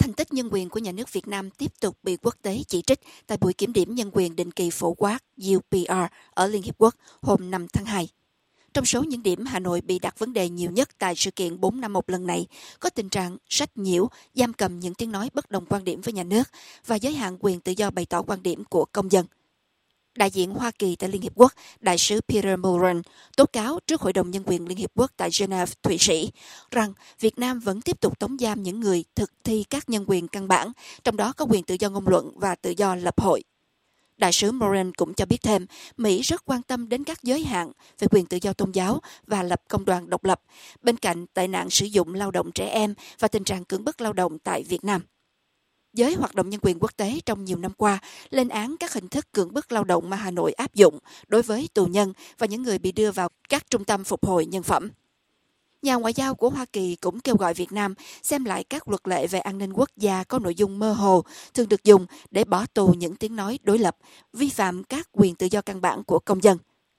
Thành tích nhân quyền của nhà nước Việt Nam tiếp tục bị quốc tế chỉ trích tại buổi kiểm điểm nhân quyền định kỳ phổ quát UPR ở Liên Hiệp Quốc hôm 5 tháng 2. Trong số những điểm Hà Nội bị đặt vấn đề nhiều nhất tại sự kiện 4 năm một lần này, có tình trạng sách nhiễu, giam cầm những tiếng nói bất đồng quan điểm với nhà nước và giới hạn quyền tự do bày tỏ quan điểm của công dân. Đại diện Hoa Kỳ tại Liên Hiệp Quốc, đại sứ Peter Mullen, tố cáo trước Hội đồng Nhân quyền Liên Hiệp Quốc tại Geneva, Thụy Sĩ, rằng Việt Nam vẫn tiếp tục tống giam những người thực thi các nhân quyền căn bản, trong đó có quyền tự do ngôn luận và tự do lập hội. Đại sứ Mullen cũng cho biết thêm, Mỹ rất quan tâm đến các giới hạn về quyền tự do tôn giáo và lập công đoàn độc lập, bên cạnh tệ nạn sử dụng lao động trẻ em và tình trạng cưỡng bức lao động tại Việt Nam. Giới hoạt động nhân quyền quốc tế trong nhiều năm qua lên án các hình thức cưỡng bức lao động mà Hà Nội áp dụng đối với tù nhân và những người bị đưa vào các trung tâm phục hồi nhân phẩm. Nhà ngoại giao của Hoa Kỳ cũng kêu gọi Việt Nam xem lại các luật lệ về an ninh quốc gia có nội dung mơ hồ, thường được dùng để bỏ tù những tiếng nói đối lập, vi phạm các quyền tự do căn bản của công dân.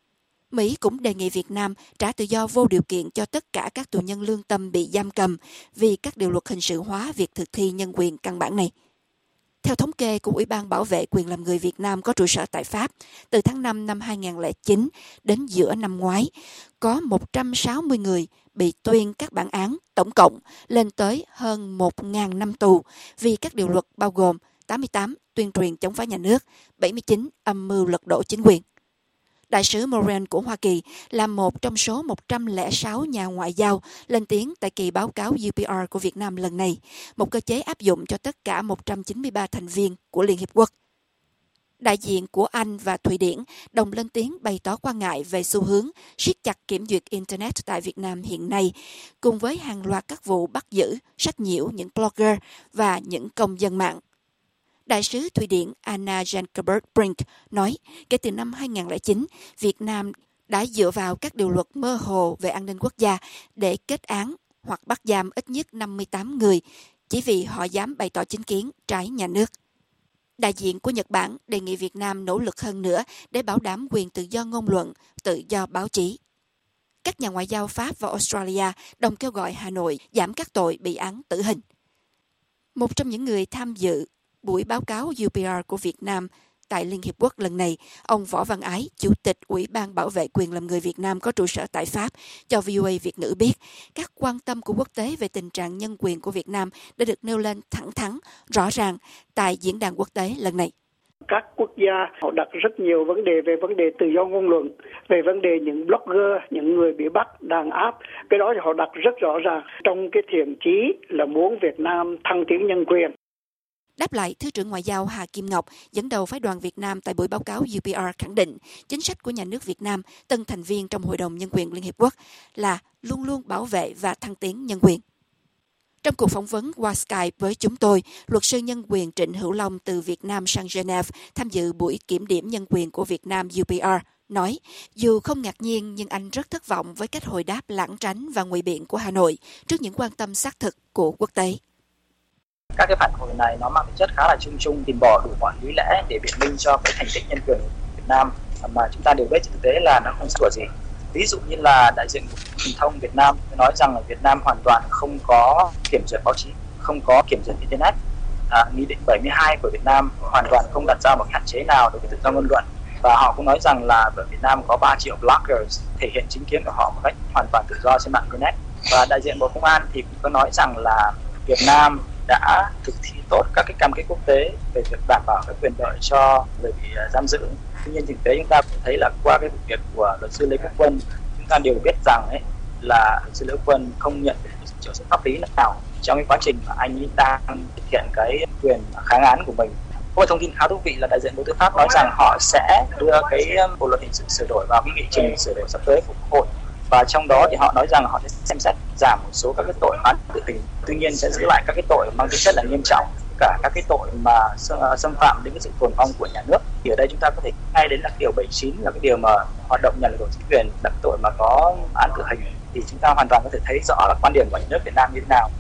Mỹ cũng đề nghị Việt Nam trả tự do vô điều kiện cho tất cả các tù nhân lương tâm bị giam cầm vì các điều luật hình sự hóa việc thực thi nhân quyền căn bản này. Theo thống kê của Ủy ban Bảo vệ quyền làm người Việt Nam có trụ sở tại Pháp, từ tháng 5 năm 2009 đến giữa năm ngoái, có 160 người bị tuyên các bản án tổng cộng lên tới hơn 1.000 năm tù vì các điều luật bao gồm 88 tuyên truyền chống phá nhà nước, 79 âm mưu lật đổ chính quyền. Đại sứ Moran của Hoa Kỳ là một trong số 106 nhà ngoại giao lên tiếng tại kỳ báo cáo UPR của Việt Nam lần này, một cơ chế áp dụng cho tất cả 193 thành viên của Liên Hiệp Quốc. Đại diện của Anh và Thụy Điển đồng lên tiếng bày tỏ quan ngại về xu hướng siết chặt kiểm duyệt Internet tại Việt Nam hiện nay, cùng với hàng loạt các vụ bắt giữ, sách nhiễu những blogger và những công dân mạng. Đại sứ Thụy Điển Anna Jankeberg Brink nói, kể từ năm 2009, Việt Nam đã dựa vào các điều luật mơ hồ về an ninh quốc gia để kết án hoặc bắt giam ít nhất 58 người chỉ vì họ dám bày tỏ chính kiến trái nhà nước. Đại diện của Nhật Bản đề nghị Việt Nam nỗ lực hơn nữa để bảo đảm quyền tự do ngôn luận, tự do báo chí. Các nhà ngoại giao Pháp và Australia đồng kêu gọi Hà Nội giảm các tội bị án tử hình. Một trong những người tham dự buổi báo cáo UPR của Việt Nam tại Liên Hiệp Quốc lần này, ông Võ Văn Ái, Chủ tịch Ủy ban Bảo vệ quyền làm người Việt Nam có trụ sở tại Pháp, cho VOA Việt ngữ biết, các quan tâm của quốc tế về tình trạng nhân quyền của Việt Nam đã được nêu lên thẳng thắn, rõ ràng tại diễn đàn quốc tế lần này. Các quốc gia họ đặt rất nhiều vấn đề về vấn đề tự do ngôn luận, về vấn đề những blogger, những người bị bắt, đàn áp. Cái đó thì họ đặt rất rõ ràng trong cái thiện chí là muốn Việt Nam thăng tiến nhân quyền. Đáp lại, Thứ trưởng Ngoại giao Hà Kim Ngọc dẫn đầu phái đoàn Việt Nam tại buổi báo cáo UPR khẳng định chính sách của nhà nước Việt Nam, tân thành viên trong Hội đồng Nhân quyền Liên Hiệp Quốc, là luôn luôn bảo vệ và thăng tiến nhân quyền. Trong cuộc phỏng vấn qua Skype với chúng tôi, luật sư nhân quyền Trịnh Hữu Long từ Việt Nam sang Geneva tham dự buổi kiểm điểm nhân quyền của Việt Nam UPR, nói dù không ngạc nhiên nhưng anh rất thất vọng với cách hồi đáp lảng tránh và ngụy biện của Hà Nội trước những quan tâm xác thực của quốc tế. Các cái phản hồi này nó mang tính chất khá là chung chung, tìm bỏ đủ mọi lý lẽ để biện minh cho cái thành tích nhân quyền của Việt Nam mà chúng ta đều biết trên thực tế là nó không sửa gì. Ví dụ như là đại diện của truyền thông Việt Nam nói rằng là Việt Nam hoàn toàn không có kiểm duyệt báo chí, không có kiểm duyệt Internet. Nghị định 72 của Việt Nam hoàn toàn không đặt ra một hạn chế nào đối với tự do ngôn luận. Và họ cũng nói rằng là ở Việt Nam có 3 triệu bloggers thể hiện chính kiến của họ một cách hoàn toàn tự do trên mạng Internet. Và đại diện Bộ Công an thì cũng có nói rằng là Việt Nam đã thực thi tốt các cái cam kết quốc tế về việc đảm bảo các quyền lợi cho người bị giam giữ. Tuy nhiên thực tế chúng ta cũng thấy là qua cái vụ việc của luật sư Lê Quốc Quân, chúng ta đều biết rằng là luật sư Lê Quốc Quân không nhận được sự trợ giúp pháp lý nào trong cái quá trình mà anh ấy đang thực hiện cái quyền kháng án của mình. Có một thông tin khá thú vị là đại diện Bộ Tư pháp nói rằng họ sẽ đưa cái bộ luật hình sự sửa đổi vào cái nghị trình sửa đổi sắp tới của Quốc hội. Và trong đó thì họ nói rằng họ sẽ xem xét giảm một số các cái tội án tử hình, tuy nhiên sẽ giữ lại các cái tội mang tính chất là nghiêm trọng, cả các cái tội mà xâm phạm đến cái sự tồn vong của nhà nước. Thì ở đây chúng ta có thể ngay đến là điều 79 là cái điều mà hoạt động nhằm lật đổ chính quyền, là cái tội mà có án tử hình, thì chúng ta hoàn toàn có thể thấy rõ là quan điểm của nhà nước Việt Nam như thế nào.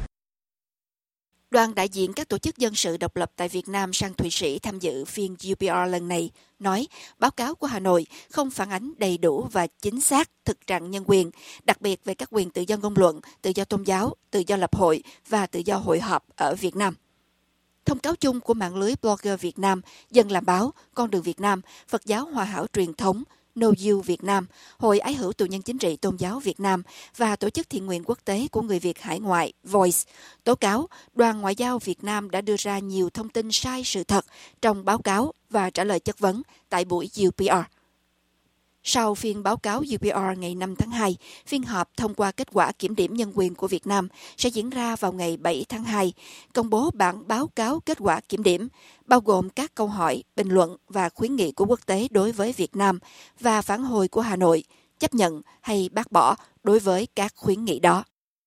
Đoàn đại diện các tổ chức dân sự độc lập tại Việt Nam sang Thụy Sĩ tham dự phiên UPR lần này nói báo cáo của Hà Nội không phản ánh đầy đủ và chính xác thực trạng nhân quyền, đặc biệt về các quyền tự do ngôn luận, tự do tôn giáo, tự do lập hội và tự do hội họp ở Việt Nam. Thông cáo chung của mạng lưới blogger Việt Nam, Dân làm báo, Con đường Việt Nam, Phật giáo Hòa hảo truyền thống, Know You Việt Nam, Hội Ái hữu tù nhân chính trị tôn giáo Việt Nam và Tổ chức Thiện nguyện quốc tế của người Việt hải ngoại Voice tố cáo Đoàn Ngoại giao Việt Nam đã đưa ra nhiều thông tin sai sự thật trong báo cáo và trả lời chất vấn tại buổi UPR. Sau phiên báo cáo UPR ngày 5 tháng 2, phiên họp thông qua kết quả kiểm điểm nhân quyền của Việt Nam sẽ diễn ra vào ngày 7 tháng 2, công bố bản báo cáo kết quả kiểm điểm, bao gồm các câu hỏi, bình luận và khuyến nghị của quốc tế đối với Việt Nam và phản hồi của Hà Nội, chấp nhận hay bác bỏ đối với các khuyến nghị đó.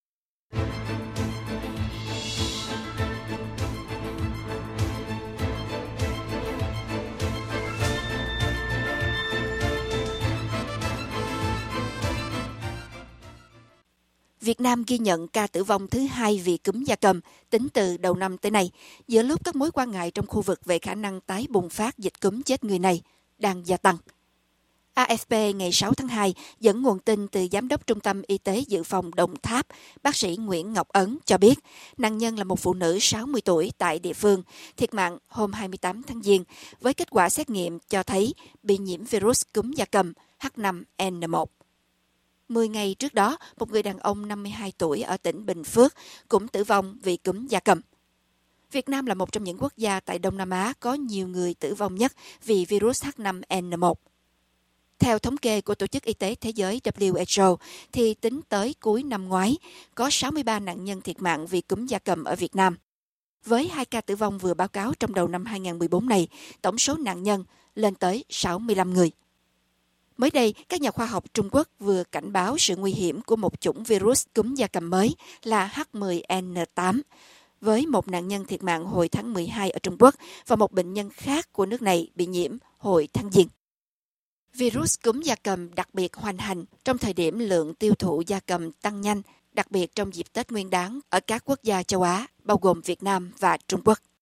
Việt Nam ghi nhận ca tử vong thứ 2 vì cúm gia cầm tính từ đầu năm tới nay, giữa lúc các mối quan ngại trong khu vực về khả năng tái bùng phát dịch cúm chết người này đang gia tăng. AFP ngày 6 tháng 2 dẫn nguồn tin từ Giám đốc Trung tâm Y tế Dự phòng Đồng Tháp, bác sĩ Nguyễn Ngọc Ấn cho biết nạn nhân là một phụ nữ 60 tuổi tại địa phương, thiệt mạng hôm 28 tháng Giêng với kết quả xét nghiệm cho thấy bị nhiễm virus cúm gia cầm H5N1. 10 ngày trước đó, một người đàn ông 52 tuổi ở tỉnh Bình Phước cũng tử vong vì cúm gia cầm. Việt Nam là một trong những quốc gia tại Đông Nam Á có nhiều người tử vong nhất vì virus H5N1. Theo thống kê của Tổ chức Y tế Thế giới WHO, thì tính tới cuối năm ngoái, có 63 nạn nhân thiệt mạng vì cúm gia cầm ở Việt Nam. Với 2 ca tử vong vừa báo cáo trong đầu năm 2014 này, tổng số nạn nhân lên tới 65 người. Mới đây, các nhà khoa học Trung Quốc vừa cảnh báo sự nguy hiểm của một chủng virus cúm gia cầm mới là H10N8, với một nạn nhân thiệt mạng hồi tháng 12 ở Trung Quốc và một bệnh nhân khác của nước này bị nhiễm hồi tháng Giêng. Virus cúm gia cầm đặc biệt hoành hành trong thời điểm lượng tiêu thụ gia cầm tăng nhanh, đặc biệt trong dịp Tết Nguyên đán ở các quốc gia châu Á, bao gồm Việt Nam và Trung Quốc.